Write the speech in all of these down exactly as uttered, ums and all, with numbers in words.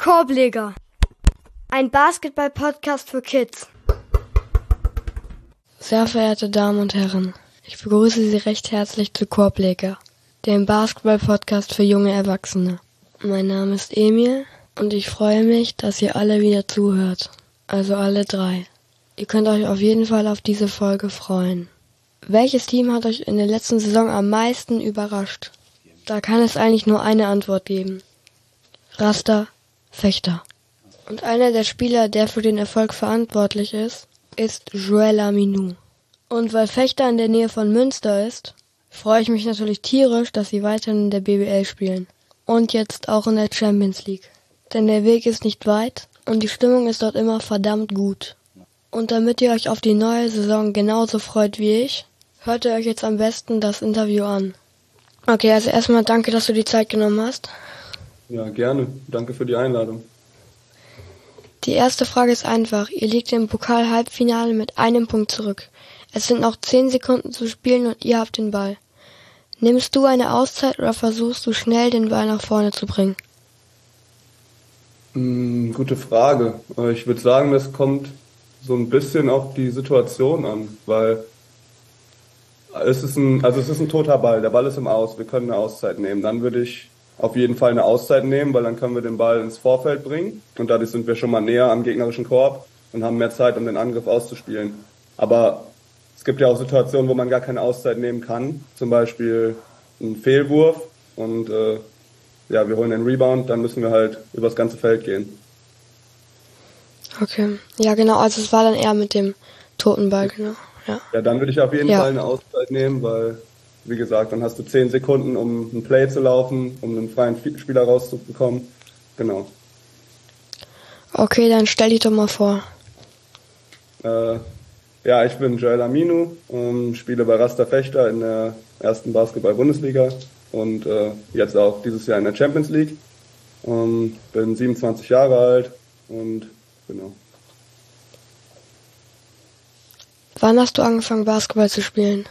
Korbleger, ein Basketball-Podcast für Kids. Sehr verehrte Damen und Herren, ich begrüße Sie recht herzlich zu Korbleger, dem Basketball-Podcast für junge Erwachsene. Mein Name ist Emil und ich freue mich, dass ihr alle wieder zuhört, also alle drei. Ihr könnt euch auf jeden Fall auf diese Folge freuen. Welches Team hat euch in der letzten Saison am meisten überrascht? Da kann es eigentlich nur eine Antwort geben. Raster Fechter. Und einer der Spieler, der für den Erfolg verantwortlich ist, ist Joel Aminou. Und weil Fechter in der Nähe von Münster ist, freue ich mich natürlich tierisch, dass sie weiterhin in der B B L spielen. Und jetzt auch in der Champions League. Denn der Weg ist nicht weit und die Stimmung ist dort immer verdammt gut. Und damit ihr euch auf die neue Saison genauso freut wie ich, hört ihr euch jetzt am besten das Interview an. Okay, also erstmal danke, dass du die Zeit genommen hast. Ja, gerne. Danke für die Einladung. Die erste Frage ist einfach. Ihr liegt im Pokal-Halbfinale mit einem Punkt zurück. Es sind noch zehn Sekunden zu spielen und ihr habt den Ball. Nimmst du eine Auszeit oder versuchst du schnell den Ball nach vorne zu bringen? Hm, gute Frage. Ich würde sagen, das kommt so ein bisschen auf die Situation an, weil es ist ein, also es ist ein toter Ball. Der Ball ist im Aus. Wir können eine Auszeit nehmen. Dann würde ich auf jeden Fall eine Auszeit nehmen, weil dann können wir den Ball ins Vorfeld bringen und dadurch sind wir schon mal näher am gegnerischen Korb und haben mehr Zeit, um den Angriff auszuspielen. Aber es gibt ja auch Situationen, wo man gar keine Auszeit nehmen kann, zum Beispiel ein Fehlwurf und äh, ja, wir holen den Rebound, dann müssen wir halt übers ganze Feld gehen. Okay, ja genau, also es war dann eher mit dem toten Ball, genau. Ja, ja dann würde ich auf jeden ja. Fall eine Auszeit nehmen, weil, wie gesagt, dann hast du zehn Sekunden, um ein Play zu laufen, um einen freien Spieler rauszubekommen. Genau. Okay, dann stell dich doch mal vor. Äh, ja, ich bin Joel Aminou, ähm, spiele bei Raster Fechter in der ersten Basketball-Bundesliga und äh, jetzt auch dieses Jahr in der Champions League. Ähm, bin siebenundzwanzig Jahre alt und genau. Wann hast du angefangen, Basketball zu spielen?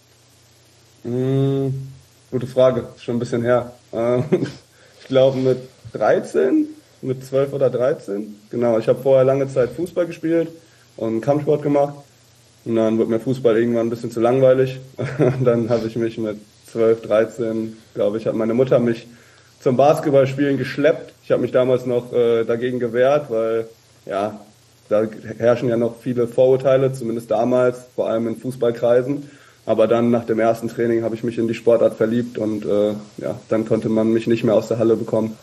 Mmh, gute Frage, ist schon ein bisschen her. Ähm, ich glaube mit dreizehn, mit zwölf oder dreizehn. Genau, ich habe vorher lange Zeit Fußball gespielt und Kampfsport gemacht. Und dann wurde mir Fußball irgendwann ein bisschen zu langweilig. Dann habe ich mich mit zwölf, dreizehn, glaube ich, hat meine Mutter mich zum Basketballspielen geschleppt. Ich habe mich damals noch äh, dagegen gewehrt, weil ja, da herrschen ja noch viele Vorurteile, zumindest damals, vor allem in Fußballkreisen. Aber dann nach dem ersten Training habe ich mich in die Sportart verliebt und äh, ja, dann konnte man mich nicht mehr aus der Halle bekommen.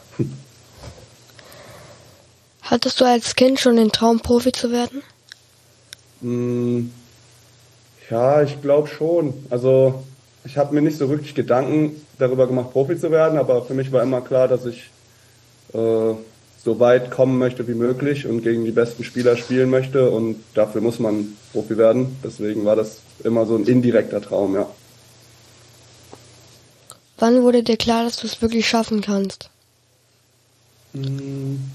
Hattest du als Kind schon den Traum, Profi zu werden? Mm, ja, ich glaube schon. Also ich habe mir nicht so wirklich Gedanken darüber gemacht, Profi zu werden, aber für mich war immer klar, dass ich äh, so weit kommen möchte wie möglich und gegen die besten Spieler spielen möchte und dafür muss man Profi werden. Deswegen war das immer so ein indirekter Traum, ja. Wann wurde dir klar, dass du es wirklich schaffen kannst? Hm.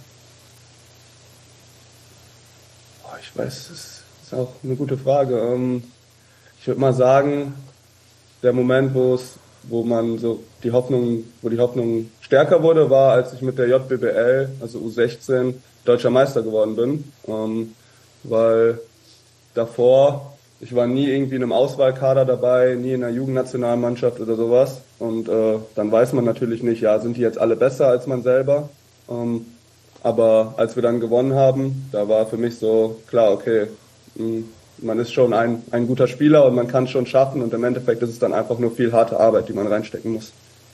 Oh, ich weiß, das ist auch eine gute Frage. Ähm, ich würde mal sagen, der Moment, wo es, wo man so die Hoffnung, wo die Hoffnung stärker wurde, war, als ich mit der J B B L, also U sechzehn, deutscher Meister geworden bin. Ähm, weil davor, ich war nie irgendwie in einem Auswahlkader dabei, nie in einer Jugendnationalmannschaft oder sowas. Und äh, dann weiß man natürlich nicht, ja, sind die jetzt alle besser als man selber? Ähm, aber als wir dann gewonnen haben, da war für mich so klar, okay, mh, man ist schon ein, ein guter Spieler und man kann es schon schaffen und im Endeffekt ist es dann einfach nur viel harte Arbeit, die man reinstecken muss.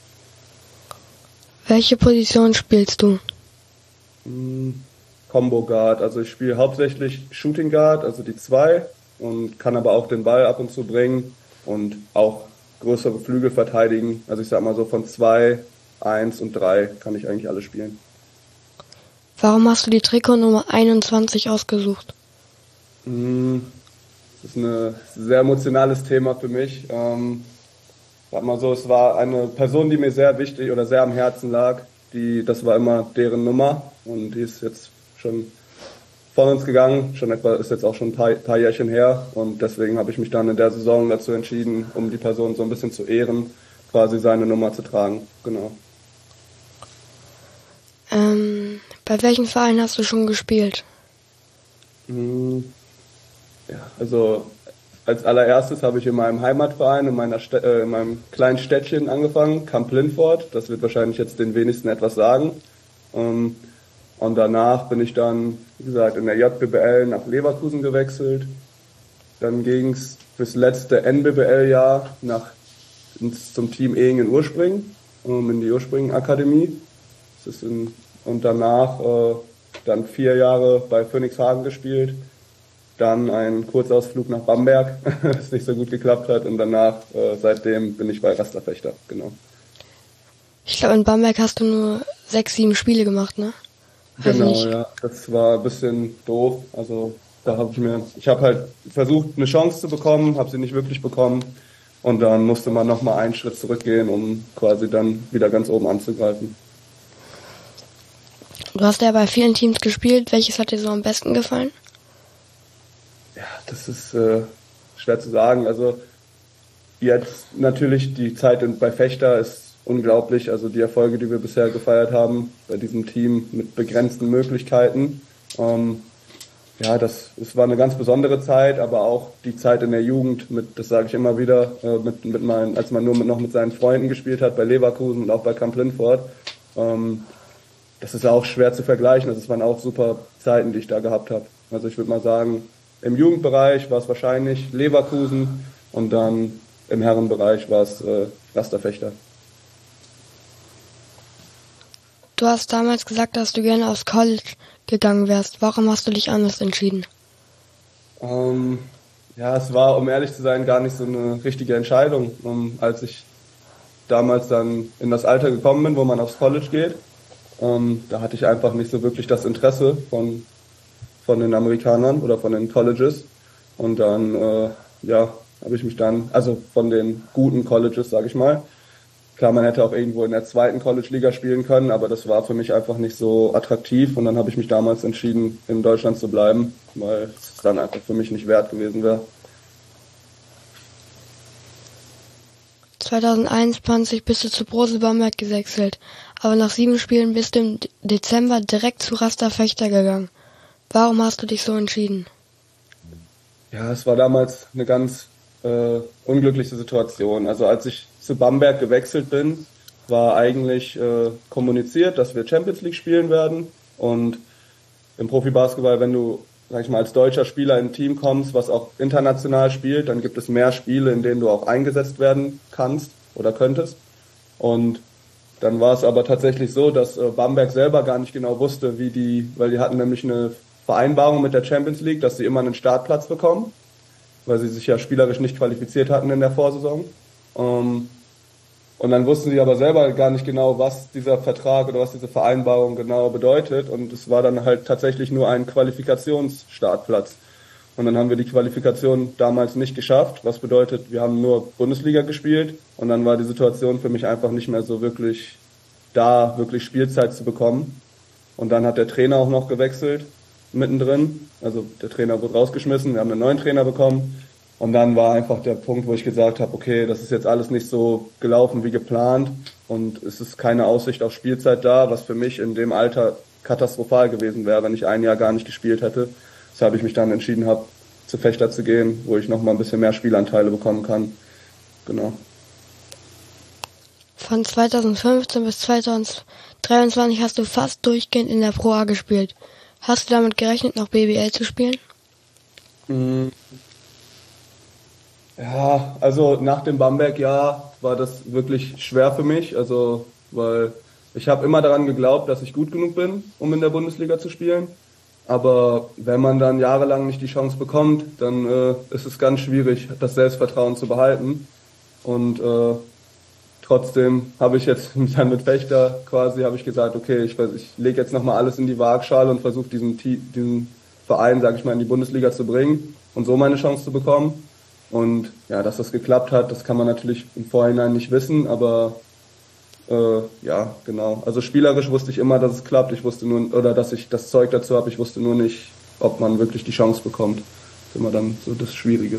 Welche Position spielst du? Hm, Combo Guard, also ich spiele hauptsächlich Shooting Guard, also die zwei und kann aber auch den Ball ab und zu bringen und auch größere Flügel verteidigen. Also ich sag mal so von zwei, eins und drei kann ich eigentlich alle spielen. Warum hast du die Trikotnummer einundzwanzig ausgesucht? Hm, Das ist ein sehr emotionales Thema für mich. Ähm, sag mal so, es war eine Person, die mir sehr wichtig oder sehr am Herzen lag. Die, das war immer deren Nummer und die ist jetzt schon von uns gegangen. Schon etwa ist jetzt auch schon ein paar, paar Jährchen her und deswegen habe ich mich dann in der Saison dazu entschieden, um die Person so ein bisschen zu ehren, quasi seine Nummer zu tragen. Genau. Ähm, Bei welchen Vereinen hast du schon gespielt? Hm, ja, also als allererstes habe ich in meinem Heimatverein, in, meiner Stä- äh, in meinem kleinen Städtchen angefangen, Camp Lindfort. Das wird wahrscheinlich jetzt den wenigsten etwas sagen. Ähm, und danach bin ich dann, wie gesagt, in der J B B L nach Leverkusen gewechselt. Dann ging es fürs letzte N B B L-Jahr nach ins, zum Team Ehingen Urspringen, um, in die Urspringen-Akademie. Das ist in, und danach äh, dann vier Jahre bei Phoenix Hagen gespielt. Dann ein Kurzausflug nach Bamberg, das nicht so gut geklappt hat. Und danach, äh, seitdem bin ich bei Rasterfechter, genau. Ich glaube, in Bamberg hast du nur sechs, sieben Spiele gemacht, ne? Also Genau, nicht. ja. Das war ein bisschen doof. Also da habe ich mir, ich habe halt versucht, eine Chance zu bekommen, habe sie nicht wirklich bekommen. Und dann musste man nochmal einen Schritt zurückgehen, um quasi dann wieder ganz oben anzugreifen. Du hast ja bei vielen Teams gespielt. Welches hat dir so am besten gefallen? Ja, das ist äh, schwer zu sagen. Also jetzt natürlich die Zeit in, bei Fechter ist unglaublich. Also die Erfolge, die wir bisher gefeiert haben bei diesem Team mit begrenzten Möglichkeiten. Ähm, ja, das, es war eine ganz besondere Zeit, aber auch die Zeit in der Jugend, mit, das sage ich immer wieder, äh, mit, mit meinen, als man nur mit, noch mit seinen Freunden gespielt hat bei Leverkusen und auch bei Camp Lindfort. Ähm, das ist auch schwer zu vergleichen. Das waren auch super Zeiten, die ich da gehabt habe. Also ich würde mal sagen, im Jugendbereich war es wahrscheinlich Leverkusen und dann im Herrenbereich war es äh, Rasterfechter. Du hast damals gesagt, dass du gerne aufs College gegangen wärst. Warum hast du dich anders entschieden? Ähm, ja, es war, um ehrlich zu sein, gar nicht so eine richtige Entscheidung. Um, als ich damals dann in das Alter gekommen bin, wo man aufs College geht, ähm, da hatte ich einfach nicht so wirklich das Interesse von von den Amerikanern oder von den Colleges. Und dann, äh, ja, habe ich mich dann, also von den guten Colleges, sage ich mal. Klar, man hätte auch irgendwo in der zweiten College-Liga spielen können, aber das war für mich einfach nicht so attraktiv. Und dann habe ich mich damals entschieden, in Deutschland zu bleiben, weil es dann einfach für mich nicht wert gewesen wäre. zweitausendeinundzwanzig bist du zu Brose Bamberg gewechselt, aber nach sieben Spielen bist du im Dezember direkt zu Rasterfechter gegangen. Warum hast du dich so entschieden? Ja, es war damals eine ganz äh, unglückliche Situation. Also als ich zu Bamberg gewechselt bin, war eigentlich äh, kommuniziert, dass wir Champions League spielen werden. Und im Profibasketball, wenn du, sag ich mal, als deutscher Spieler in ein Team kommst, was auch international spielt, dann gibt es mehr Spiele, in denen du auch eingesetzt werden kannst oder könntest. Und dann war es aber tatsächlich so, dass äh, Bamberg selber gar nicht genau wusste, wie die, weil die hatten nämlich eine Vereinbarung mit der Champions League, dass sie immer einen Startplatz bekommen, weil sie sich ja spielerisch nicht qualifiziert hatten in der Vorsaison. Ähm, und dann wussten sie aber selber gar nicht genau, was dieser Vertrag oder was diese Vereinbarung genau bedeutet. Und es war dann halt tatsächlich nur ein Qualifikationsstartplatz. Und dann haben wir die Qualifikation damals nicht geschafft, was bedeutet, wir haben nur Bundesliga gespielt. Und dann war die Situation für mich einfach nicht mehr so wirklich da, wirklich Spielzeit zu bekommen. Und dann hat der Trainer auch noch gewechselt, mittendrin. Also der Trainer wurde rausgeschmissen, wir haben einen neuen Trainer bekommen. Und dann war einfach der Punkt, wo ich gesagt habe, okay, das ist jetzt alles nicht so gelaufen wie geplant und es ist keine Aussicht auf Spielzeit da, was für mich in dem Alter katastrophal gewesen wäre, wenn ich ein Jahr gar nicht gespielt hätte. Deshalb habe ich mich dann entschieden, habe zu Fechter zu gehen, wo ich nochmal ein bisschen mehr Spielanteile bekommen kann. Genau. Von zweitausendfünfzehn bis zweitausenddreiundzwanzig hast du fast durchgehend in der Pro A gespielt. Hast du damit gerechnet, noch B B L zu spielen? Mhm. Ja, also nach dem Bamberg-Jahr war das wirklich schwer für mich, also weil ich habe immer daran geglaubt, dass ich gut genug bin, um in der Bundesliga zu spielen. Aber wenn man dann jahrelang nicht die Chance bekommt, dann äh, ist es ganz schwierig, das Selbstvertrauen zu behalten. Und äh, trotzdem habe ich jetzt dann mit Fechter quasi habe ich gesagt, okay, ich, ich lege jetzt nochmal alles in die Waagschale und versuche diesen, diesen Verein, sage ich mal, in die Bundesliga zu bringen und so meine Chance zu bekommen. Und ja, dass das geklappt hat, das kann man natürlich im Vorhinein nicht wissen, aber äh, ja, genau. Also spielerisch wusste ich immer, dass es klappt. Ich wusste nur, oder dass ich das Zeug dazu habe. Ich wusste nur nicht, ob man wirklich die Chance bekommt. Das ist immer dann so das Schwierige.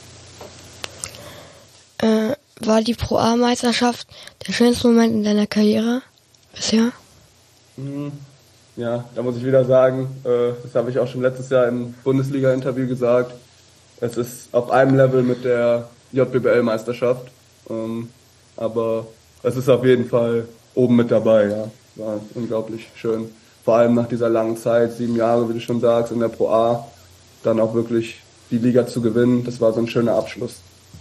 Äh, war die Pro A-Meisterschaft der schönste Moment in deiner Karriere bisher? Ja, da muss ich wieder sagen, äh, das habe ich auch schon letztes Jahr im Bundesliga-Interview gesagt, es ist auf einem Level mit der J B B L-Meisterschaft, ähm, aber es ist auf jeden Fall oben mit dabei, ja. War unglaublich schön. Vor allem nach dieser langen Zeit, sieben Jahre, wie du schon sagst, in der Pro A, dann auch wirklich die Liga zu gewinnen, das war so ein schöner Abschluss.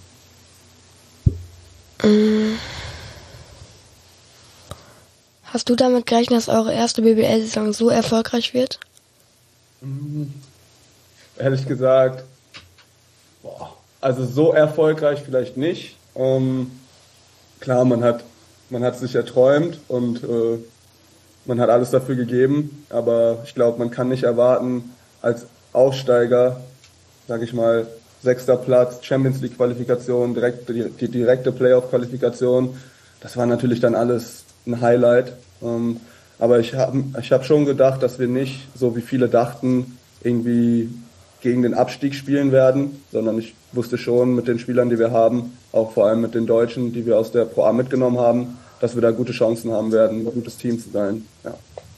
Hast du damit gerechnet, dass eure erste B B L-Saison so erfolgreich wird? Mhm. Ehrlich gesagt, boah, also so erfolgreich vielleicht nicht. Ähm, klar, man hat man hat sich erträumt und äh, man hat alles dafür gegeben, aber ich glaube, man kann nicht erwarten, als Aufsteiger, sage ich mal, sechster Platz, Champions League Qualifikation, direkt, die, die direkte Playoff Qualifikation. Das war natürlich dann alles ein Highlight. Ähm, aber ich habe ich hab schon gedacht, dass wir nicht, so wie viele dachten, irgendwie gegen den Abstieg spielen werden, sondern ich wusste schon mit den Spielern, die wir haben, auch vor allem mit den Deutschen, die wir aus der Pro A mitgenommen haben, dass wir da gute Chancen haben werden, ein gutes Team zu sein. Ja.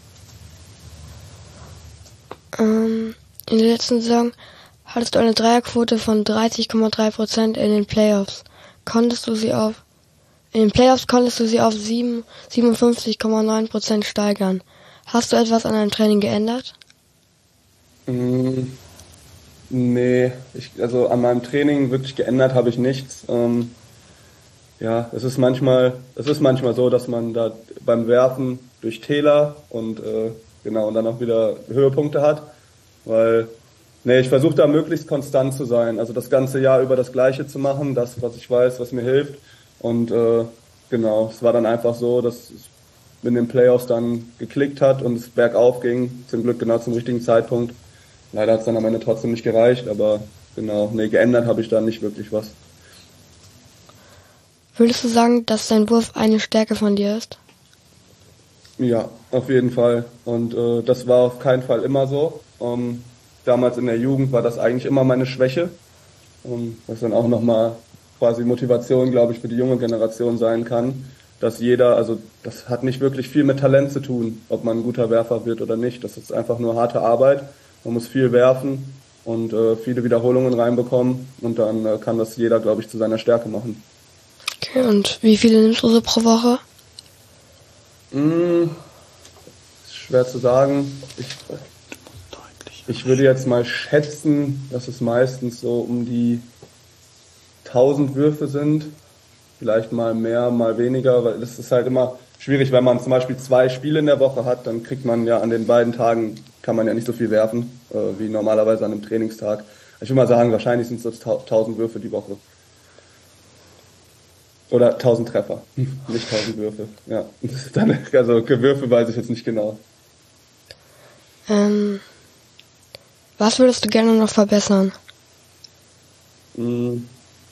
Ähm, in der letzten Saison hattest du eine Dreierquote von dreißig Komma drei Prozent in den Playoffs. Konntest du sie auf In den Playoffs konntest du sie auf siebenundfünfzig Komma neun Prozent steigern. Hast du etwas an deinem Training geändert? Mm, nee, ich, also an meinem Training wirklich geändert habe ich nichts. Ähm, ja, es ist manchmal, es ist manchmal so, dass man da beim Werfen durch Täler und äh, genau und dann auch wieder Höhepunkte hat, weil nee, ich versuche da möglichst konstant zu sein, also das ganze Jahr über das Gleiche zu machen, das, was ich weiß, was mir hilft. Und äh, genau, es war dann einfach so, dass es in den Playoffs dann geklickt hat und es bergauf ging, zum Glück genau zum richtigen Zeitpunkt. Leider hat es dann am Ende trotzdem nicht gereicht, aber genau, nee, geändert habe ich da nicht wirklich was. Würdest du sagen, dass dein Wurf eine Stärke von dir ist? Ja, auf jeden Fall. Und äh, das war auf keinen Fall immer so. Um, damals in der Jugend war das eigentlich immer meine Schwäche. Um, was dann auch nochmal quasi Motivation, glaube ich, für die junge Generation sein kann, dass jeder, also das hat nicht wirklich viel mit Talent zu tun, ob man ein guter Werfer wird oder nicht. Das ist einfach nur harte Arbeit. Man muss viel werfen und äh, viele Wiederholungen reinbekommen und dann äh, kann das jeder, glaube ich, zu seiner Stärke machen. Okay, und wie viele nimmst du so pro Woche? Hm, ist schwer zu sagen. Ich, ich würde jetzt mal schätzen, dass es meistens so um die tausend Würfe sind, vielleicht mal mehr, mal weniger, weil das ist halt immer schwierig, wenn man zum Beispiel zwei Spiele in der Woche hat, dann kriegt man ja an den beiden Tagen, kann man ja nicht so viel werfen, äh, wie normalerweise an einem Trainingstag. Ich würde mal sagen, wahrscheinlich sind es tausend Würfe die Woche. Oder tausend Treffer, nicht tausend Würfe. Ja, das ist dann, also Würfe weiß ich jetzt nicht genau. Ähm, was würdest du gerne noch verbessern? Hm.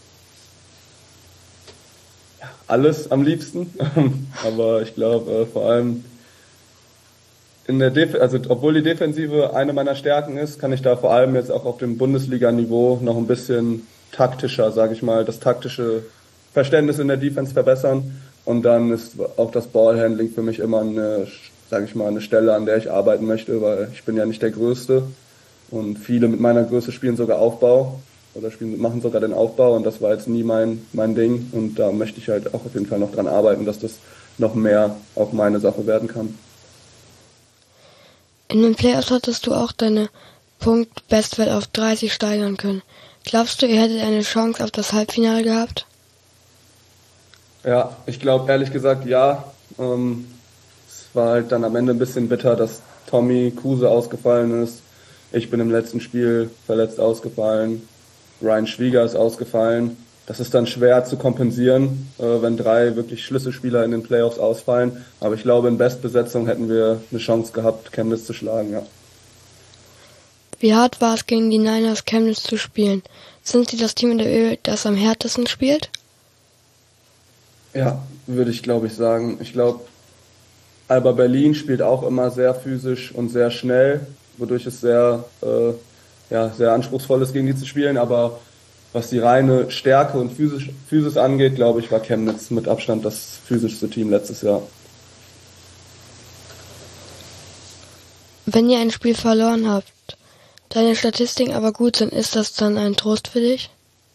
Alles am liebsten, aber ich glaube äh, vor allem in der Def- also obwohl die Defensive eine meiner Stärken ist, kann ich da vor allem jetzt auch auf dem Bundesliga-Niveau noch ein bisschen taktischer, sage ich mal, das taktische Verständnis in der Defense verbessern und dann ist auch das Ballhandling für mich immer eine, sage ich mal, eine Stelle, an der ich arbeiten möchte, weil ich bin ja nicht der Größte und viele mit meiner Größe spielen sogar Aufbau. Oder spielen, machen sogar den Aufbau und das war jetzt nie mein, mein Ding und da möchte ich halt auch auf jeden Fall noch dran arbeiten, dass das noch mehr auch meine Sache werden kann. In den Playoffs hattest du auch deine Punkt-Bestwert auf dreißig steigern können. Glaubst du, ihr hättet eine Chance auf das Halbfinale gehabt? Ja, ich glaube ehrlich gesagt ja. Ähm, es war halt dann am Ende ein bisschen bitter, dass Tommy Kruse ausgefallen ist. Ich bin im letzten Spiel verletzt ausgefallen. Ryan Schwieger ist ausgefallen. Das ist dann schwer zu kompensieren, äh, wenn drei wirklich Schlüsselspieler in den Playoffs ausfallen. Aber ich glaube, in Bestbesetzung hätten wir eine Chance gehabt, Chemnitz zu schlagen, ja. Wie hart war es, gegen die Niners Chemnitz zu spielen? Sind sie das Team in der Ö, das am härtesten spielt? Ja, würde ich, glaube ich, sagen. Ich glaube, Alba Berlin spielt auch immer sehr physisch und sehr schnell, wodurch es sehr... Äh, ja, sehr anspruchsvoll ist, gegen die zu spielen, aber was die reine Stärke und Physis, Physis angeht, glaube ich, war Chemnitz mit Abstand das physischste Team letztes Jahr. Wenn ihr ein Spiel verloren habt, deine Statistiken aber gut sind, ist das dann ein Trost für dich?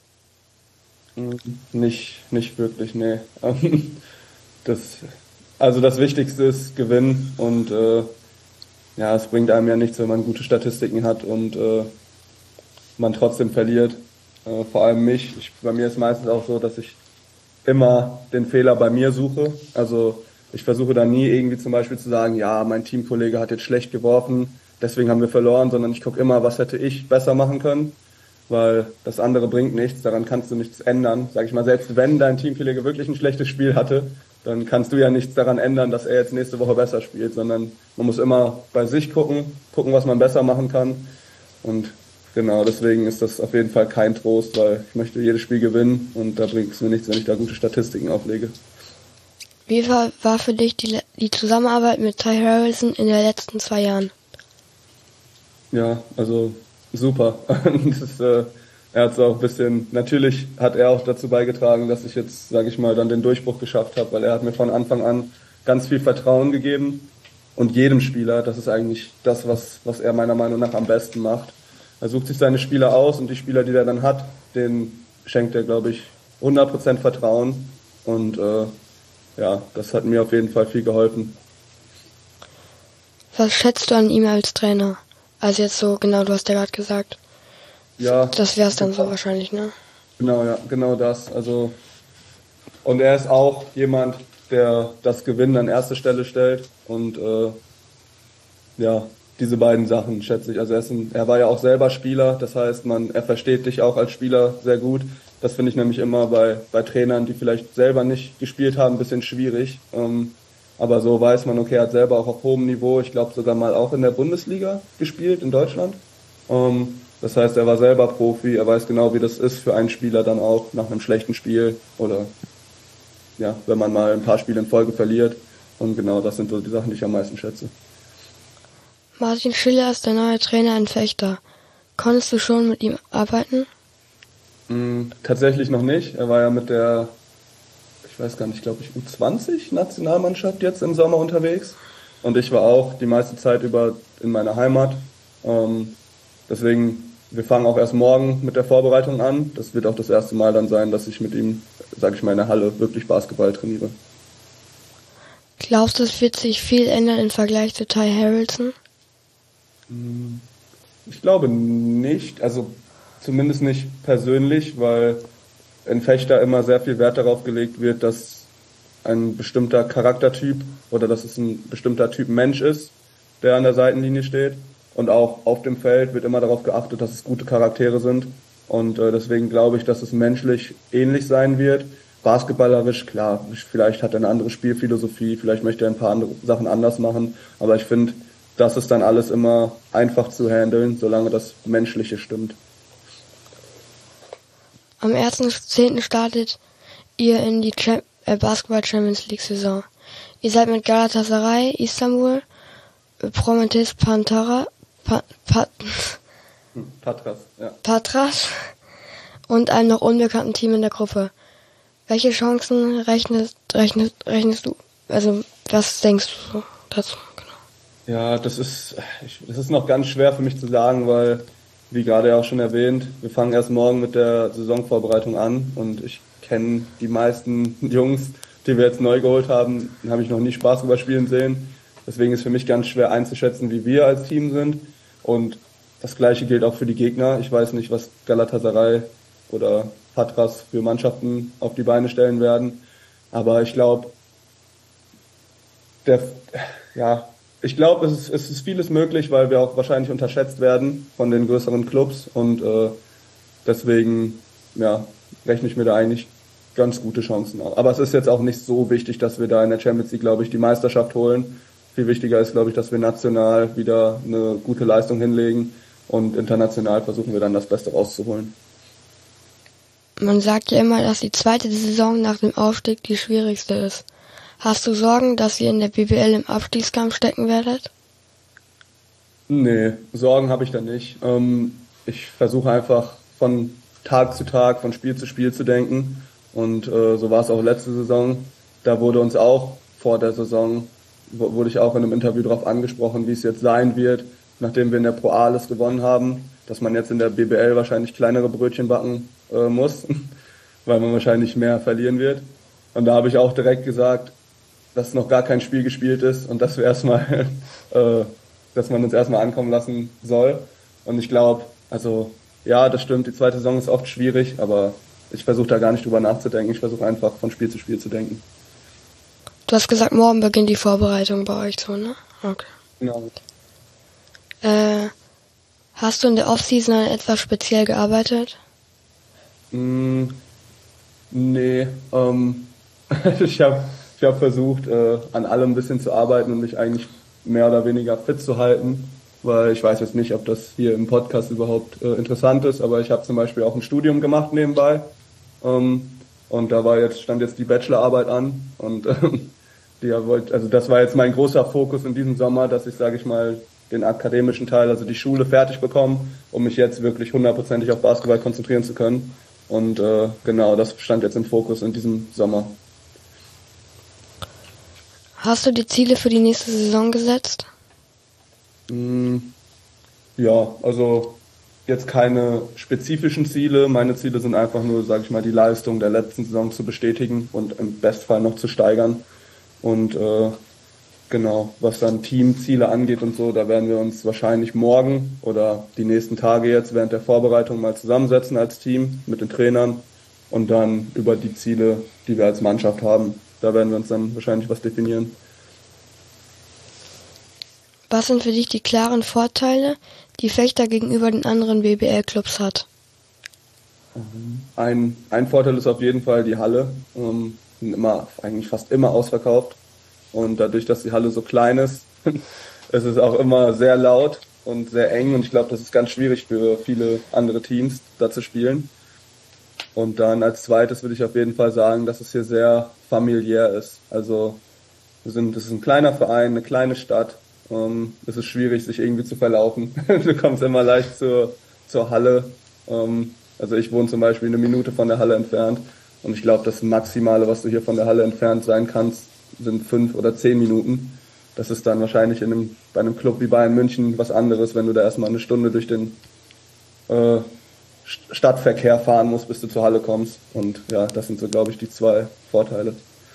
Nicht, nicht wirklich, nee. Das, also das Wichtigste ist Gewinnen und äh, ja, es bringt einem ja nichts, wenn man gute Statistiken hat und äh, man trotzdem verliert. Äh, vor allem mich. Ich, bei mir ist meistens auch so, dass ich immer den Fehler bei mir suche. Also ich versuche dann nie irgendwie zum Beispiel zu sagen, ja, mein Teamkollege hat jetzt schlecht geworfen, deswegen haben wir verloren, sondern ich gucke immer, was hätte ich besser machen können, weil das andere bringt nichts, daran kannst du nichts ändern. Sag ich mal, selbst wenn dein Teamkollege wirklich ein schlechtes Spiel hatte, dann kannst du ja nichts daran ändern, dass er jetzt nächste Woche besser spielt, sondern man muss immer bei sich gucken, gucken, was man besser machen kann. Und genau, deswegen ist das auf jeden Fall kein Trost, weil ich möchte jedes Spiel gewinnen und da bringt es mir nichts, wenn ich da gute Statistiken auflege. Wie war, war für dich die, die Zusammenarbeit mit Ty Harrelson in den letzten zwei Jahren? Ja, also super. Das ist, äh, er hat es auch ein bisschen, natürlich hat er auch dazu beigetragen, dass ich jetzt, sage ich mal, dann den Durchbruch geschafft habe, weil er hat mir von Anfang an ganz viel Vertrauen gegeben und jedem Spieler, das ist eigentlich das, was, was er meiner Meinung nach am besten macht. Er sucht sich seine Spieler aus und die Spieler, die er dann hat, denen schenkt er, glaube ich, hundert Prozent Vertrauen und äh, ja, das hat mir auf jeden Fall viel geholfen. Was schätzt du an ihm als Trainer? Also jetzt so, genau, du hast ja gerade gesagt. Ja. Das wär's dann so wahrscheinlich, ne? Genau, ja, genau das. Also, und er ist auch jemand, der das Gewinnen an erste Stelle stellt und äh, ja, diese beiden Sachen schätze ich. Also er, ist ein, er war ja auch selber Spieler, das heißt, man, er versteht dich auch als Spieler sehr gut. Das finde ich nämlich immer bei, bei Trainern, die vielleicht selber nicht gespielt haben, ein bisschen schwierig. Ähm, aber so weiß man, okay, er hat selber auch auf hohem Niveau, ich glaube sogar mal auch in der Bundesliga gespielt in Deutschland. Ähm, das heißt, er war selber Profi, er weiß genau, wie das ist für einen Spieler dann auch nach einem schlechten Spiel oder ja, wenn man mal ein paar Spiele in Folge verliert. Und genau, das sind so die Sachen, die ich am meisten schätze. Martin Schiller ist der neue Trainer in Fechter. Konntest du schon mit ihm arbeiten? Mm, tatsächlich noch nicht. Er war ja mit der, ich weiß gar nicht, glaube ich, U zwanzig Nationalmannschaft jetzt im Sommer unterwegs. Und ich war auch die meiste Zeit über in meiner Heimat. Ähm, deswegen, wir fangen auch erst morgen mit der Vorbereitung an. Das wird auch das erste Mal dann sein, dass ich mit ihm, sage ich mal, in der Halle wirklich Basketball trainiere. Glaubst du, es wird sich viel ändern im Vergleich zu Ty Harrelson? Ich glaube nicht, also zumindest nicht persönlich, weil in Fechter immer sehr viel Wert darauf gelegt wird, dass ein bestimmter Charaktertyp oder dass es ein bestimmter Typ Mensch ist, der an der Seitenlinie steht. Und auch auf dem Feld wird immer darauf geachtet, dass es gute Charaktere sind. Und äh, deswegen glaube ich, dass es menschlich ähnlich sein wird. Basketballerisch, klar, vielleicht hat er eine andere Spielphilosophie, vielleicht möchte er ein paar andere Sachen anders machen. Aber ich finde, das ist dann alles immer einfach zu handeln, solange das Menschliche stimmt. Am ersten zehnten startet ihr in die Cham- äh, Basketball Champions League Saison. Ihr seid mit Galatasaray, Istanbul, Prometheus Pantara, pa- pa- Hm, Patras, ja. Patras und einem noch unbekannten Team in der Gruppe. Welche Chancen rechnest, rechnest, rechnest du? Also, was denkst du dazu? Genau. Ja, das ist, ich, das ist noch ganz schwer für mich zu sagen, weil, wie gerade ja auch schon erwähnt, wir fangen erst morgen mit der Saisonvorbereitung an und ich kenne die meisten Jungs, die wir jetzt neu geholt haben, habe ich noch nie Basketball spielen sehen. Deswegen ist für mich ganz schwer einzuschätzen, wie wir als Team sind. Und das Gleiche gilt auch für die Gegner. Ich weiß nicht, was Galatasaray oder Patras für Mannschaften auf die Beine stellen werden. Aber ich glaube, der, ja, ich glaube, es ist, es ist vieles möglich, weil wir auch wahrscheinlich unterschätzt werden von den größeren Clubs. Und äh, deswegen, ja, rechne ich mir da eigentlich ganz gute Chancen auf. Aber es ist jetzt auch nicht so wichtig, dass wir da in der Champions League, glaube ich, die Meisterschaft holen. Viel wichtiger ist, glaube ich, dass wir national wieder eine gute Leistung hinlegen und international versuchen wir dann das Beste rauszuholen. Man sagt ja immer, dass die zweite Saison nach dem Aufstieg die schwierigste ist. Hast du Sorgen, dass ihr in der B B L im Abstiegskampf stecken werdet? Nee, Sorgen habe ich da nicht. Ähm, ich versuche einfach von Tag zu Tag, von Spiel zu Spiel zu denken. Und äh, so war es auch letzte Saison. Da wurde uns auch vor der Saison wurde ich auch in einem Interview darauf angesprochen, wie es jetzt sein wird, nachdem wir in der Pro A alles gewonnen haben, dass man jetzt in der B B L wahrscheinlich kleinere Brötchen backen äh, muss, weil man wahrscheinlich mehr verlieren wird. Und da habe ich auch direkt gesagt, dass noch gar kein Spiel gespielt ist und dass wir erstmal, äh, dass man uns erstmal ankommen lassen soll. Und ich glaube, also ja, das stimmt, die zweite Saison ist oft schwierig, aber ich versuche da gar nicht drüber nachzudenken. Ich versuche einfach von Spiel zu Spiel zu denken. Du hast gesagt, morgen beginnt die Vorbereitung bei euch so, ne? Okay. Genau. Äh, hast du in der Offseason an etwas speziell gearbeitet? Mm, nee, ähm, ich habe ich hab versucht, äh, an allem ein bisschen zu arbeiten und mich eigentlich mehr oder weniger fit zu halten, weil ich weiß jetzt nicht, ob das hier im Podcast überhaupt äh, interessant ist, aber ich habe zum Beispiel auch ein Studium gemacht nebenbei, ähm, und da war jetzt stand jetzt die Bachelorarbeit an und ähm, die wollte, also das war jetzt mein großer Fokus in diesem Sommer, dass ich, sage ich mal, den akademischen Teil, also die Schule fertig bekomme, um mich jetzt wirklich hundertprozentig auf Basketball konzentrieren zu können. Und äh, genau, das stand jetzt im Fokus in diesem Sommer. Hast du die Ziele für die nächste Saison gesetzt? Mm, ja, also jetzt keine spezifischen Ziele. Meine Ziele sind einfach nur, sage ich mal, die Leistung der letzten Saison zu bestätigen und im Bestfall noch zu steigern. Und äh, genau, was dann Teamziele angeht und so, da werden wir uns wahrscheinlich morgen oder die nächsten Tage jetzt während der Vorbereitung mal zusammensetzen als Team mit den Trainern und dann über die Ziele, die wir als Mannschaft haben, da werden wir uns dann wahrscheinlich was definieren. Was sind für dich die klaren Vorteile, die Fechter gegenüber den anderen B B L-Clubs hat? Ein, ein Vorteil ist auf jeden Fall die Halle. Ähm, sind immer, eigentlich fast immer ausverkauft. Und dadurch, dass die Halle so klein ist, ist es auch immer sehr laut und sehr eng. Und ich glaube, das ist ganz schwierig für viele andere Teams, da zu spielen. Und dann als zweites würde ich auf jeden Fall sagen, dass es hier sehr familiär ist. Also wir sind, es ist ein kleiner Verein, eine kleine Stadt. Ähm, es ist schwierig, sich irgendwie zu verlaufen. Du kommst immer leicht zur, zur Halle. Ähm, also ich wohne zum Beispiel eine Minute von der Halle entfernt. Und ich glaube, das Maximale, was du hier von der Halle entfernt sein kannst, sind fünf oder zehn Minuten. Das ist dann wahrscheinlich in einem, bei einem Club wie Bayern München was anderes, wenn du da erstmal eine Stunde durch den äh, Stadtverkehr fahren musst, bis du zur Halle kommst. Und ja, das sind so, glaube ich, die zwei Vorteile.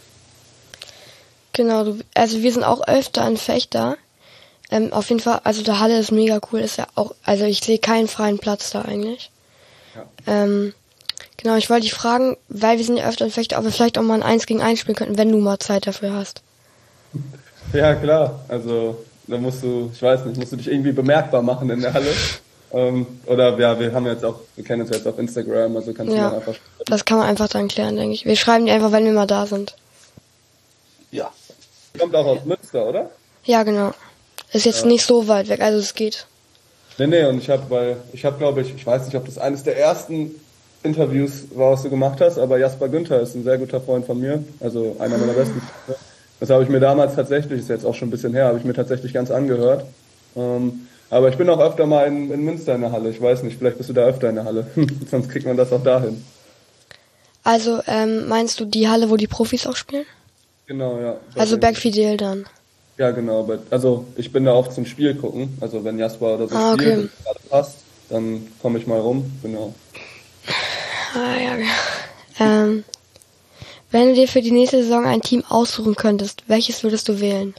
Genau, du, also wir sind auch öfter in Fechter. Ähm, auf jeden Fall, also der Halle ist mega cool, ist ja auch, also ich sehe keinen freien Platz da eigentlich. Ja. Ähm, genau, ich wollte dich fragen, weil wir sind ja öfter in Fechter, ob wir vielleicht auch mal ein eins gegen eins spielen könnten, wenn du mal Zeit dafür hast. Ja, klar, also da musst du, ich weiß nicht, musst du dich irgendwie bemerkbar machen in der Halle. ähm, oder ja, wir haben jetzt auch, wir kennen uns jetzt auf Instagram, also kannst ja, du dann einfach schreiben. Das kann man einfach dann klären, denke ich. Wir schreiben dir einfach, wenn wir mal da sind. Ja. Kommt auch aus Münster, oder? Ja, genau. Ist jetzt ja nicht so weit weg, also es geht. Nee, nee, und ich habe, weil, ich habe, glaube ich, ich weiß nicht, ob das eines der ersten Interviews war, was du gemacht hast, aber Jasper Günther ist ein sehr guter Freund von mir, also einer meiner besten. Das habe ich mir damals tatsächlich, ist jetzt auch schon ein bisschen her, habe ich mir tatsächlich ganz angehört. Ähm, aber ich bin auch öfter mal in, in Münster in der Halle, ich weiß nicht, vielleicht bist du da öfter in der Halle, sonst kriegt man das auch dahin. Also, ähm, meinst du die Halle, wo die Profis auch spielen? Genau, ja. Also Bergfidel dann? Ja, genau. Also ich bin da oft zum Spiel gucken. Also wenn Jasper oder so ah, spielt okay. und es gerade passt, dann komme ich mal rum. Genau. Ah, ja, ja. Ähm, wenn du dir für die nächste Saison ein Team aussuchen könntest, welches würdest du wählen?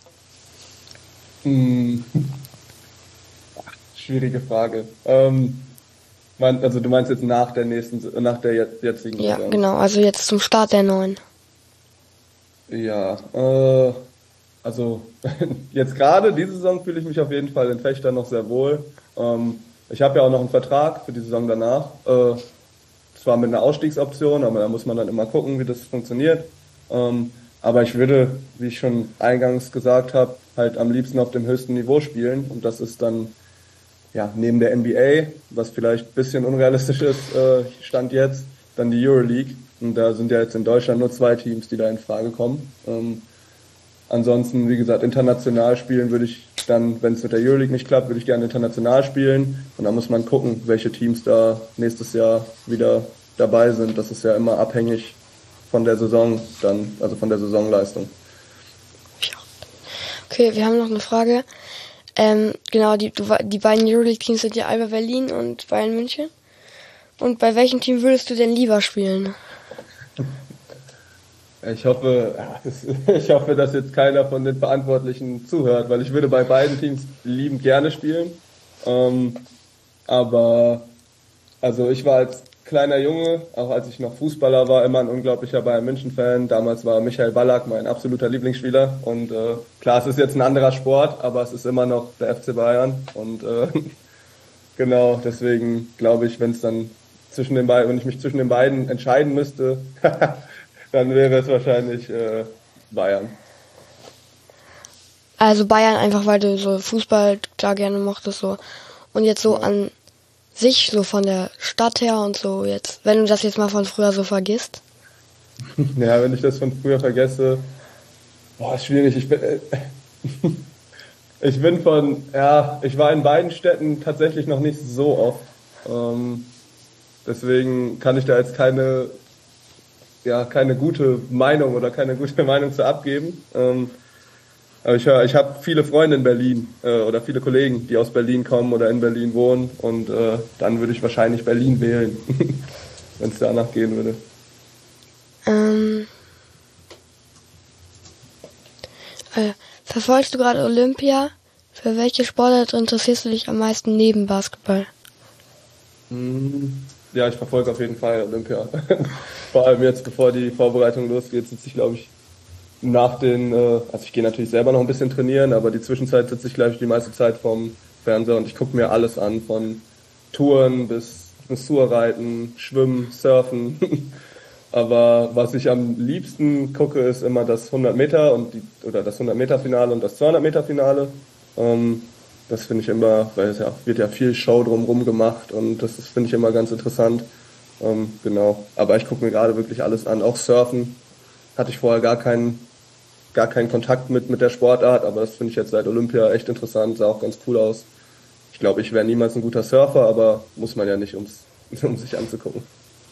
Hm. Ach, schwierige Frage. Ähm, mein, also du meinst jetzt nach der nächsten, nach der jetzigen Ja, Saison? genau. Also jetzt zum Start der neuen. Ja, äh, also jetzt gerade diese Saison fühle ich mich auf jeden Fall in Fechter noch sehr wohl. Ähm, ich habe ja auch noch einen Vertrag für die Saison danach. Äh, zwar mit einer Ausstiegsoption, aber da muss man dann immer gucken, wie das funktioniert. Ähm, aber ich würde, wie ich schon eingangs gesagt habe, halt am liebsten auf dem höchsten Niveau spielen. Und das ist dann ja neben der N B A, was vielleicht ein bisschen unrealistisch ist, äh, Stand jetzt, dann die Euroleague. Und da sind ja jetzt in Deutschland nur zwei Teams, die da in Frage kommen. Ähm, ansonsten, wie gesagt, international spielen würde ich dann, wenn es mit der Euroleague nicht klappt, würde ich gerne international spielen. Und da muss man gucken, welche Teams da nächstes Jahr wieder dabei sind. Das ist ja immer abhängig von der Saison dann, also von der Saisonleistung. Okay, wir haben noch eine Frage. Ähm, genau, die, die beiden Euroleague-Teams sind ja Alba Berlin und Bayern München. Und bei welchem Team würdest du denn lieber spielen? Ich hoffe, ich hoffe, dass jetzt keiner von den Verantwortlichen zuhört, weil ich würde bei beiden Teams liebend gerne spielen. Ähm, aber also ich war als kleiner Junge, auch als ich noch Fußballer war, immer ein unglaublicher Bayern München-Fan. Damals war Michael Ballack mein absoluter Lieblingsspieler. Und äh, klar, es ist jetzt ein anderer Sport, aber es ist immer noch der F C Bayern. Und äh, genau, deswegen glaube ich, wenn es dann zwischen den beiden, wenn ich mich zwischen den beiden entscheiden müsste, dann wäre es wahrscheinlich äh, Bayern. Also Bayern einfach, weil du so Fußball klar gerne mochtest so. Und jetzt so ja. an sich, so von der Stadt her und so jetzt, wenn du das jetzt mal von früher so vergisst? Ja, wenn ich das von früher vergesse, boah, ist schwierig. Ich bin, äh, ich bin von, ja, ich war in beiden Städten tatsächlich noch nicht so oft. Ähm, deswegen kann ich da jetzt keine ja keine gute Meinung oder keine gute Meinung zu abgeben. Ähm, aber ich, ich habe viele Freunde in Berlin äh, oder viele Kollegen, die aus Berlin kommen oder in Berlin wohnen und äh, dann würde ich wahrscheinlich Berlin wählen, wenn es danach gehen würde. Ähm, äh, verfolgst du gerade Olympia? Für welche Sportart interessierst du dich am meisten neben Basketball? Ja, ich verfolge auf jeden Fall Olympia. Vor allem jetzt, bevor die Vorbereitung losgeht, sitze ich, glaube ich, nach den, äh, also ich gehe natürlich selber noch ein bisschen trainieren, aber die Zwischenzeit sitze ich, glaube ich, die meiste Zeit vorm Fernseher und ich gucke mir alles an, von Touren bis Dressurreiten, Schwimmen, Surfen. Aber was ich am liebsten gucke, ist immer das hundert Meter und die, oder das hundert Meter Finale und das zweihundert Meter Finale. Ähm, Das finde ich immer, weil es ja wird ja viel Show drumherum gemacht und das finde ich immer ganz interessant. Ähm, genau. Aber ich gucke mir gerade wirklich alles an. Auch Surfen hatte ich vorher gar keinen, gar keinen Kontakt mit, mit der Sportart, aber das finde ich jetzt seit Olympia echt interessant, sah auch ganz cool aus. Ich glaube, ich wäre niemals ein guter Surfer, aber muss man ja nicht, um's, um sich anzugucken.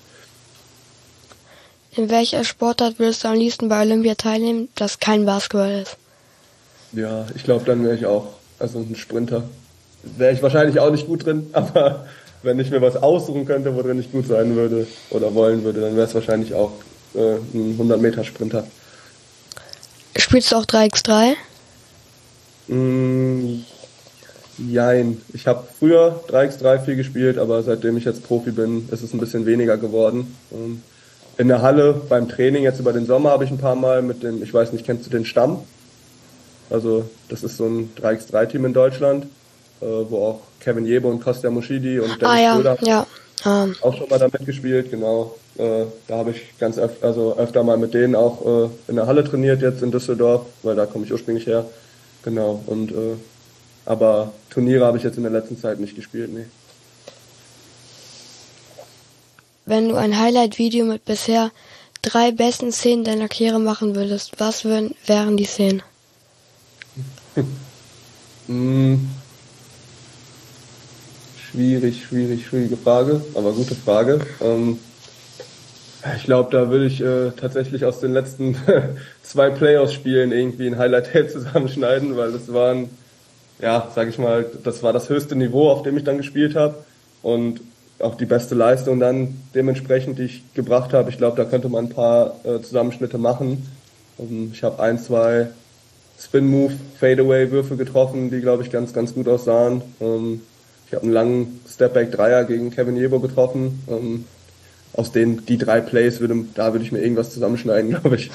In welcher Sportart würdest du am liebsten bei Olympia teilnehmen, das kein Basketball ist? Ja, ich glaube, dann wäre ich auch, also ein Sprinter. Wäre ich wahrscheinlich auch nicht gut drin, aber wenn ich mir was aussuchen könnte, worin ich gut sein würde oder wollen würde, dann wäre es wahrscheinlich auch äh, ein hundert Meter Sprinter. Spielst du auch drei gegen drei? Mm, jein. Ich habe früher drei gegen drei viel gespielt, aber seitdem ich jetzt Profi bin, ist es ein bisschen weniger geworden. Ähm, in der Halle beim Training jetzt über den Sommer habe ich ein paar Mal mit dem, ich weiß nicht, kennst du den Stamm? Also das ist so ein drei gegen drei Team in Deutschland, äh, wo auch Kevin Jebe und Kostja Moschidi und Dennis ah, ja, Schröder ja. Ah. auch schon mal da mitgespielt, genau. Äh, da habe ich ganz öf- also öfter mal mit denen auch äh, in der Halle trainiert jetzt in Düsseldorf, weil da komme ich ursprünglich her. Genau. Und äh, aber Turniere habe ich jetzt in der letzten Zeit nicht gespielt, nee. Wenn du ein Highlight-Video mit bisher drei besten Szenen deiner Karriere machen würdest, was würden, wären die Szenen? hm. Schwierig, schwierig, schwierige Frage, aber gute Frage. Ähm, ich glaube, da würde ich äh, tatsächlich aus den letzten zwei Playoffs-Spielen irgendwie ein Highlight-Tape zusammenschneiden, weil das waren, ja, sag ich mal, das war das höchste Niveau, auf dem ich dann gespielt habe und auch die beste Leistung dann dementsprechend, die ich gebracht habe. Ich glaube, da könnte man ein paar äh, Zusammenschnitte machen. Ähm, ich habe ein, zwei Spin-Move, Fadeaway-Würfe getroffen, die, glaube ich, ganz, ganz gut aussahen. Ähm, ich habe einen langen Stepback-Dreier gegen Kevin Jebo getroffen. Ähm, aus den die drei Plays, würde, da würde ich mir irgendwas zusammenschneiden, glaube ich.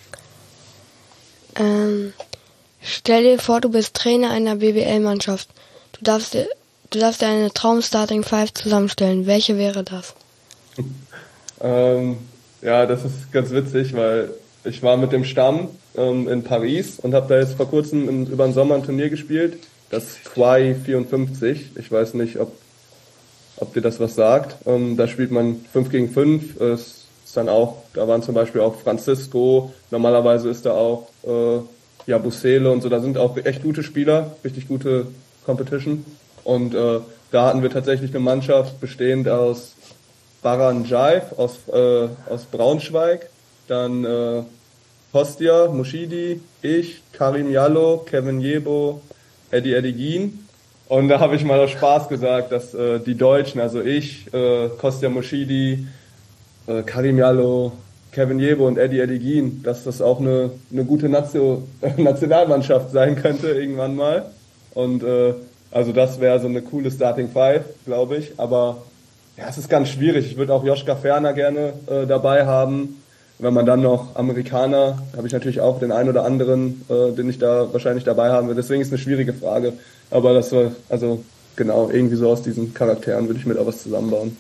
Ähm, stell dir vor, du bist Trainer einer B B L-Mannschaft. Du darfst dir Du darfst dir eine Traum-Starting Five zusammenstellen. Welche wäre das? ähm, ja, das ist ganz witzig, weil ich war mit dem Stamm ähm, in Paris und habe da jetzt vor kurzem im, über den Sommer ein Turnier gespielt. Das Quai vierundfünfzig. Ich weiß nicht, ob, ob dir das was sagt. Ähm, da spielt man fünf gegen fünf. Es ist dann auch, da waren zum Beispiel auch Francisco. Normalerweise ist da auch äh, Jabusele und so. Da sind auch echt gute Spieler, richtig gute Competition. Und äh, da hatten wir tatsächlich eine Mannschaft bestehend aus Baran Jaif aus, äh, aus Braunschweig, dann äh, Kostja Moschidi, ich, Karim Jallo, Kevin Jebo, Eddie Edigin. Und da habe ich mal aus Spaß gesagt, dass äh, die Deutschen, also ich, äh, Kostja Moschidi, äh, Karim Jallo, Kevin Jebo und Eddie Edigin, dass das auch eine, eine gute Nation, Nationalmannschaft sein könnte irgendwann mal. Und äh, also das wäre so eine coole Starting Five, glaube ich. Aber ja, es ist ganz schwierig. Ich würde auch Joschka Ferner gerne äh, dabei haben. Wenn man dann noch Amerikaner, habe ich natürlich auch den einen oder anderen, äh, den ich da wahrscheinlich dabei haben will. Deswegen ist es eine schwierige Frage. Aber das war, also genau, irgendwie so aus diesen Charakteren würde ich mir da was zusammenbauen.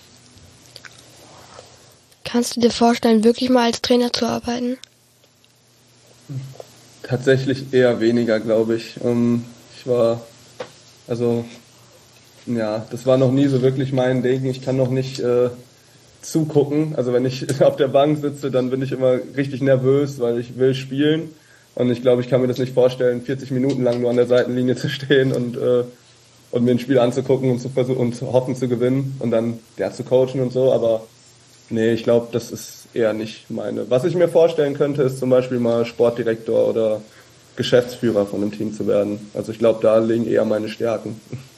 Kannst du dir vorstellen, wirklich mal als Trainer zu arbeiten? Tatsächlich eher weniger, glaube ich. Ähm, ich war, also, ja, das war noch nie so wirklich mein Ding. Ich kann noch nicht äh, zugucken. Also wenn ich auf der Bank sitze, dann bin ich immer richtig nervös, weil ich will spielen. Und ich glaube, ich kann mir das nicht vorstellen, vierzig Minuten lang nur an der Seitenlinie zu stehen und, äh, und mir ein Spiel anzugucken und zu versuchen und zu hoffen zu gewinnen und dann ja, zu coachen und so. Aber nee, ich glaube, das ist eher nicht meine. Was ich mir vorstellen könnte, ist zum Beispiel mal Sportdirektor oder Geschäftsführer von einem Team zu werden. Also ich glaube, da liegen eher meine Stärken.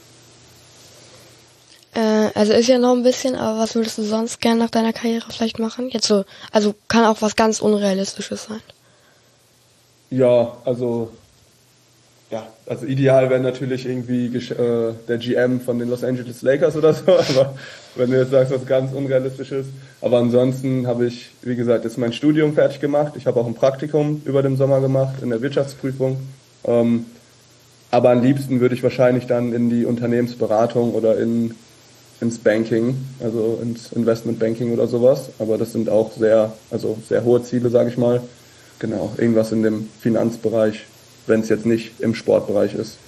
Äh, also ist ja noch ein bisschen, aber was würdest du sonst gerne nach deiner Karriere vielleicht machen? Jetzt so, also kann auch was ganz Unrealistisches sein. Ja, also ja, also ideal wäre natürlich irgendwie äh, der G M von den Los Angeles Lakers oder so, aber wenn du jetzt sagst, was ganz Unrealistisches. Aber ansonsten habe ich, wie gesagt, jetzt mein Studium fertig gemacht. Ich habe auch ein Praktikum über den Sommer gemacht in der Wirtschaftsprüfung. Ähm, aber am liebsten würde ich wahrscheinlich dann in die Unternehmensberatung oder in ins Banking, also ins Investmentbanking oder sowas. Aber das sind auch sehr, also sehr hohe Ziele, sage ich mal. Genau, irgendwas in dem Finanzbereich, wenn es jetzt nicht im Sportbereich ist.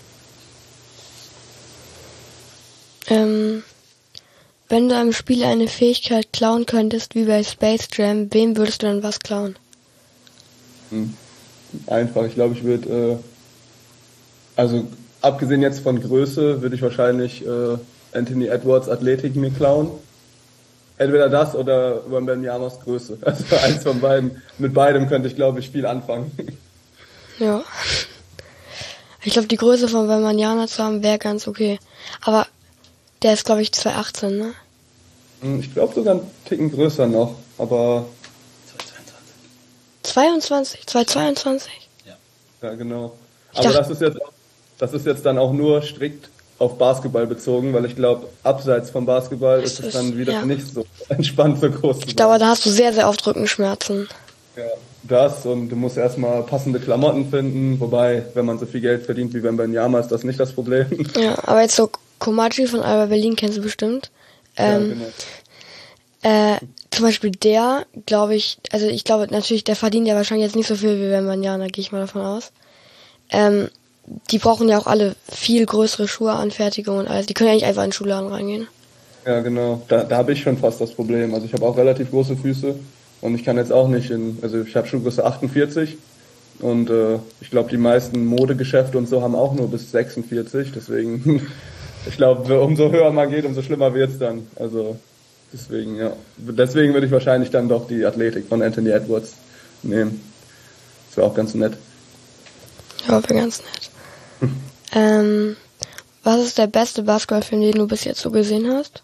Ähm, wenn du einem Spiel eine Fähigkeit klauen könntest, wie bei Space Jam, wem würdest du dann was klauen? Hm. Einfach, ich glaube, ich würde, äh, also abgesehen jetzt von Größe, würde ich wahrscheinlich äh, Anthony Edwards Athletik mir klauen. Entweder das oder Wembanyamas Größe. Also eins von beiden. Mit beidem könnte ich, glaube ich, viel anfangen. Ja. Ich glaube, die Größe von Wembanyama zu haben, wäre ganz okay. Aber der ist, glaube ich, zwei achtzehn, ne? Ich glaube sogar einen Ticken größer noch, aber... zweiundzwanzig? zweihundertzweiundzwanzig? Ja. Ja, genau. Ich Aber dachte, das ist jetzt, das ist jetzt dann auch nur strikt auf Basketball bezogen, weil ich glaube, abseits vom Basketball ist es dann wieder ja. nicht so entspannt, so groß zu sein. Ich glaube, da hast du sehr, sehr oft Rückenschmerzen. Ja, das und du musst erstmal passende Klamotten finden, wobei, wenn man so viel Geld verdient wie Wembanyama, ist das nicht das Problem. Ja, aber jetzt so Komachi von Alba Berlin kennst du bestimmt. Ähm, ja, genau. äh, zum Beispiel der, glaube ich, also ich glaube natürlich, der verdient ja wahrscheinlich jetzt nicht so viel wie Wembanyama, gehe ich mal davon aus. Ähm, die brauchen ja auch alle viel größere Schuhe, Anfertigung und alles. Die können ja nicht einfach in den Schuhladen reingehen. Ja, genau. Da, da habe ich schon fast das Problem. Also ich habe auch relativ große Füße und ich kann jetzt auch nicht in, also ich habe Schuhgröße achtundvierzig und äh, ich glaube, die meisten Modegeschäfte und so haben auch nur bis sechsundvierzig. Deswegen, ich glaube, umso höher man geht, umso schlimmer wird's dann. Also deswegen, ja. Deswegen würde ich wahrscheinlich dann doch die Athletik von Anthony Edwards nehmen. Das wäre auch ganz nett. Ja, wäre ganz nett. ähm, was ist der beste Basketballfilm, den du bis jetzt so gesehen hast?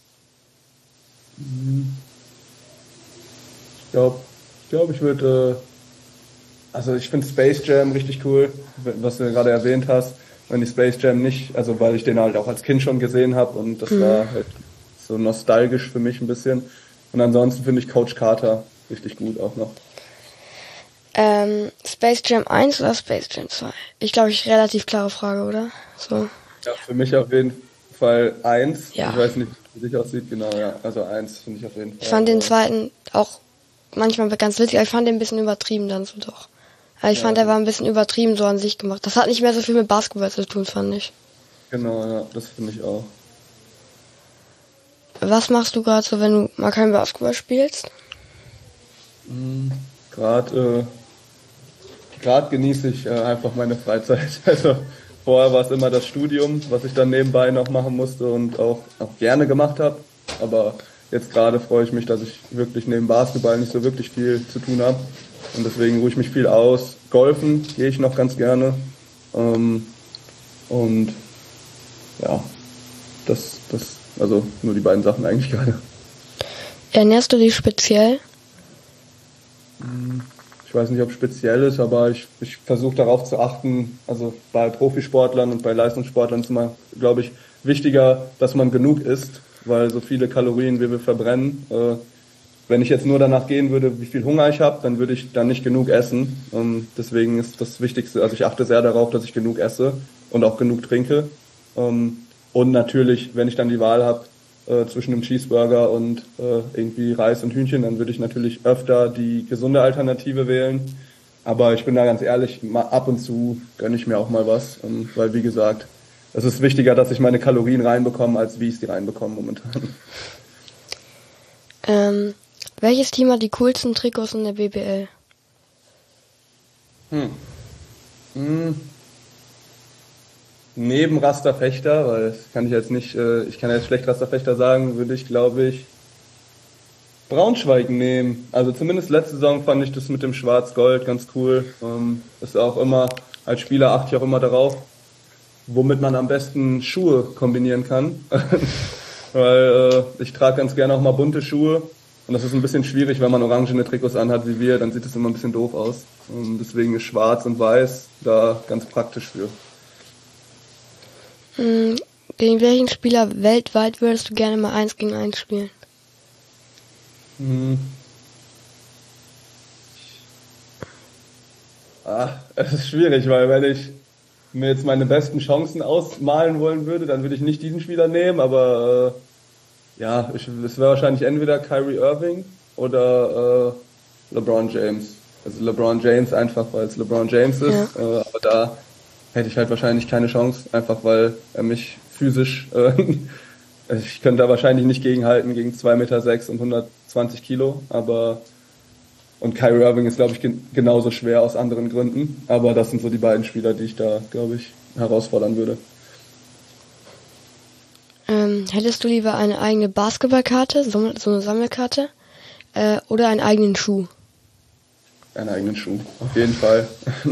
Ich glaube, ich, glaub, ich würde, äh, also ich finde Space Jam richtig cool, was du gerade erwähnt hast. Wenn die Space Jam nicht, also weil ich den halt auch als Kind schon gesehen habe und das mhm. war halt so nostalgisch für mich ein bisschen. Und ansonsten finde ich Coach Carter richtig gut auch noch. Ähm, Space Jam eins oder Space Jam zwei? Ich glaube, ich relativ klare Frage, oder? So. Ja, für mich auf jeden Fall eins. Ja. Ich weiß nicht, wie sich aussieht, genau, ja. Also eins finde ich auf jeden Fall. Ich fand den zweiten auch manchmal ganz witzig, aber ich fand den ein bisschen übertrieben dann so doch. Also ich ja, fand, der war ein bisschen übertrieben so an sich gemacht. Das hat nicht mehr so viel mit Basketball zu tun, fand ich. Genau, ja, das finde ich auch. Was machst du gerade so, wenn du mal kein Basketball spielst? Mhm. Gerade äh, Gerade genieße ich äh, einfach meine Freizeit. Also vorher war es immer das Studium, was ich dann nebenbei noch machen musste und auch, auch gerne gemacht habe. Aber jetzt gerade freue ich mich, dass ich wirklich neben Basketball nicht so wirklich viel zu tun habe. und deswegen ruhe ich mich viel aus. Golfen gehe ich noch ganz gerne. Ähm, und ja, das, das, also nur die beiden Sachen eigentlich gerade. Ernährst du dich speziell? Ich weiß nicht, ob speziell ist, aber ich, ich versuche darauf zu achten, also bei Profisportlern und bei Leistungssportlern ist immer, glaube ich, wichtiger, dass man genug isst, weil so viele Kalorien, wie wir verbrennen, äh, wenn ich jetzt nur danach gehen würde, wie viel Hunger ich habe, dann würde ich dann nicht genug essen. Ähm, deswegen ist das Wichtigste, also ich achte sehr darauf, dass ich genug esse und auch genug trinke. Ähm, und natürlich, wenn ich dann die Wahl habe äh, zwischen einem Cheeseburger und äh, irgendwie Reis und Hühnchen, dann würde ich natürlich öfter die gesunde Alternative wählen. Aber ich bin da ganz ehrlich, mal ab und zu gönne ich mir auch mal was, ähm, weil wie gesagt, es ist wichtiger, dass ich meine Kalorien reinbekomme, als wie ich sie reinbekomme momentan. Ähm, welches Team hat die coolsten Trikots in der B B L? Hm. Hm. Neben Rasterfechter, weil das kann ich jetzt nicht, äh, ich kann jetzt schlecht Rasterfechter sagen, würde ich, glaube ich, Braunschweig nehmen. Also zumindest letzte Saison fand ich das mit dem Schwarz-Gold ganz cool. Ähm, ist auch immer, als Spieler achte ich auch immer darauf, womit man am besten Schuhe kombinieren kann. Weil äh, ich trage ganz gerne auch mal bunte Schuhe. Und das ist ein bisschen schwierig, wenn man orangene Trikots anhat wie wir, dann sieht es immer ein bisschen doof aus. Und deswegen ist Schwarz und Weiß da ganz praktisch für. Hm, gegen welchen Spieler weltweit würdest du gerne mal eins gegen eins spielen? Hm. Ah, es ist schwierig, weil wenn ich mir jetzt meine besten Chancen ausmalen wollen würde, dann würde ich nicht diesen Spieler nehmen, aber äh, ja, ich, es wäre wahrscheinlich entweder Kyrie Irving oder äh, LeBron James. Also LeBron James einfach, weil es LeBron James ist, Ja. äh, aber da hätte ich halt wahrscheinlich keine Chance, einfach weil er mich physisch, äh, ich könnte da wahrscheinlich nicht gegenhalten gegen zwei Meter sechs und hundertzwanzig Kilo, aber und Kyrie Irving ist, glaube ich, gen- genauso schwer aus anderen Gründen, aber das sind so die beiden Spieler, die ich da, glaube ich, herausfordern würde. Ähm, hättest du lieber eine eigene Basketballkarte, so, so eine Sammelkarte, äh, oder einen eigenen Schuh? Einen eigenen Schuh, auf jeden Fall.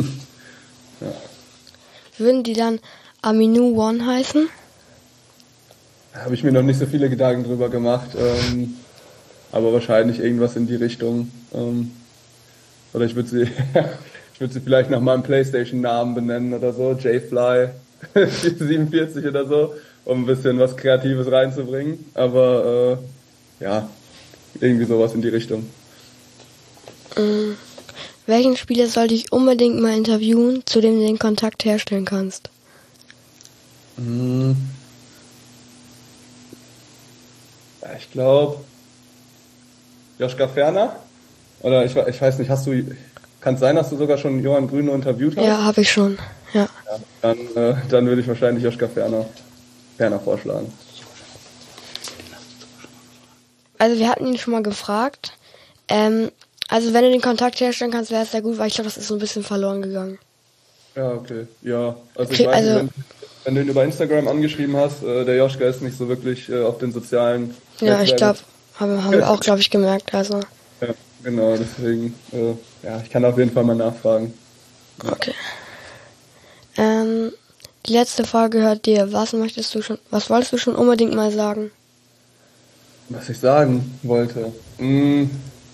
Würden die dann Aminu One heißen? Da habe ich mir noch nicht so viele Gedanken drüber gemacht, ähm, aber wahrscheinlich irgendwas in die Richtung. Ähm, oder ich würde sie, ich würde sie vielleicht nach meinem PlayStation-Namen benennen oder so, J-Fly siebenundvierzig oder so, um ein bisschen was Kreatives reinzubringen. Aber äh, ja, irgendwie sowas in die Richtung. Ähm, welchen Spieler sollte ich unbedingt mal interviewen, zu dem du den Kontakt herstellen kannst? Hm. Ja, ich glaube, Joschka Ferner? Oder ich, we- ich weiß nicht, hast du, kann es sein, dass du sogar schon Johann Grüne interviewt hast? Ja, habe ich schon. Ja. Ja, dann, äh, dann würde ich wahrscheinlich Joschka Ferner, Ferner vorschlagen. Also wir hatten ihn schon mal gefragt. Ähm, also wenn du den Kontakt herstellen kannst, wäre es sehr gut, weil ich glaube, das ist so ein bisschen verloren gegangen. Ja, okay. Ja, also ich Okay, weiß also- nicht, wenn, wenn du ihn über Instagram angeschrieben hast, äh, der Joschka ist nicht so wirklich äh, auf den sozialen Ja, ich Netzwerken. glaube, haben, haben wir auch, glaube ich, gemerkt. Also, Ja, genau, deswegen, äh, ja, ich kann auf jeden Fall mal nachfragen. okay. Ähm, die letzte Frage gehört dir. Was möchtest du schon, was wolltest du schon unbedingt mal sagen? Was ich sagen wollte. Hm.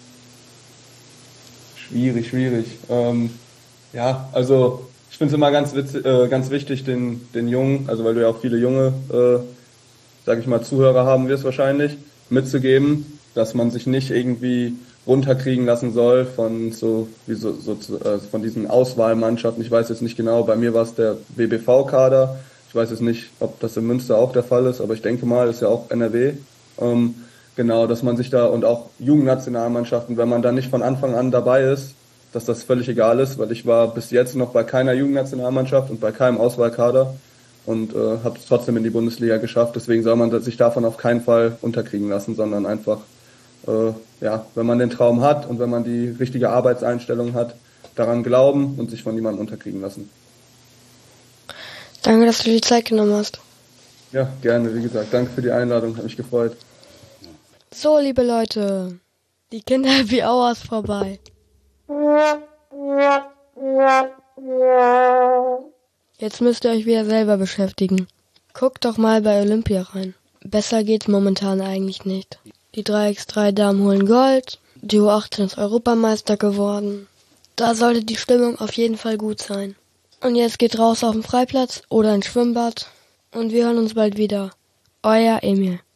Schwierig, schwierig. Ähm, ja, also ich finde es immer ganz witz, äh, ganz wichtig, den, den Jungen, also weil du ja auch viele junge, äh, sag ich mal, Zuhörer haben wirst wahrscheinlich, mitzugeben, dass man sich nicht irgendwie runterkriegen lassen soll von so wie so, so äh, von diesen Auswahlmannschaften. Ich weiß jetzt nicht genau, bei mir war es der W B V-Kader. Ich weiß jetzt nicht, ob das in Münster auch der Fall ist, aber ich denke mal, ist ja auch N R W. Ähm, genau, dass man sich da und auch Jugendnationalmannschaften, wenn man da nicht von Anfang an dabei ist, dass das völlig egal ist, weil ich war bis jetzt noch bei keiner Jugendnationalmannschaft und bei keinem Auswahlkader und äh, habe es trotzdem in die Bundesliga geschafft. Deswegen soll man sich davon auf keinen Fall unterkriegen lassen, sondern einfach, äh, ja, wenn man den Traum hat und wenn man die richtige Arbeitseinstellung hat, daran glauben und sich von niemandem unterkriegen lassen. Danke, dass du dir die Zeit genommen hast. Ja, gerne, wie gesagt. Danke für die Einladung, hat mich gefreut. So, liebe Leute, die Kinder Happy Hour ist vorbei. Jetzt müsst ihr euch wieder selber beschäftigen. Guckt doch mal bei Olympia rein. Besser geht's momentan eigentlich nicht. Die drei gegen drei Damen holen Gold, die U achtzehn ist Europameister geworden. Da sollte die Stimmung auf jeden Fall gut sein. Und jetzt geht raus auf den Freiplatz oder ins Schwimmbad und wir hören uns bald wieder. Euer Emil.